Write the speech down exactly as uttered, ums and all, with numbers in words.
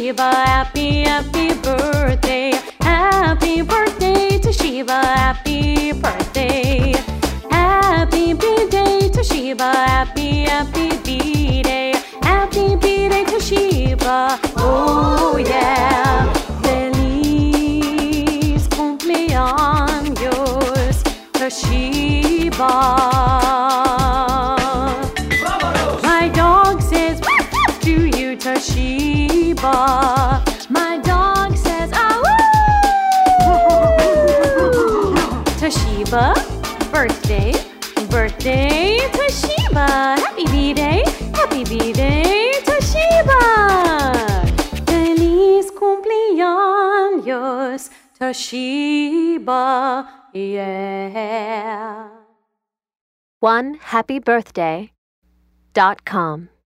Toshiba. Happy, happy birthday. Happy birthday, Toshiba. Happy birthday. Happy B-Day, Toshiba. Happy, happy B-Day. Happy B-Day, Toshiba. Oh yeah. Feliz cumpleaños, Toshiba. My dog says to you, Toshiba. My dog says ah woo. Toshiba, birthday, birthday, Toshiba. Happy B-Day, happy B-Day, Toshiba. Feliz cumpleaños, Toshiba, yeah. one happy birthday dot com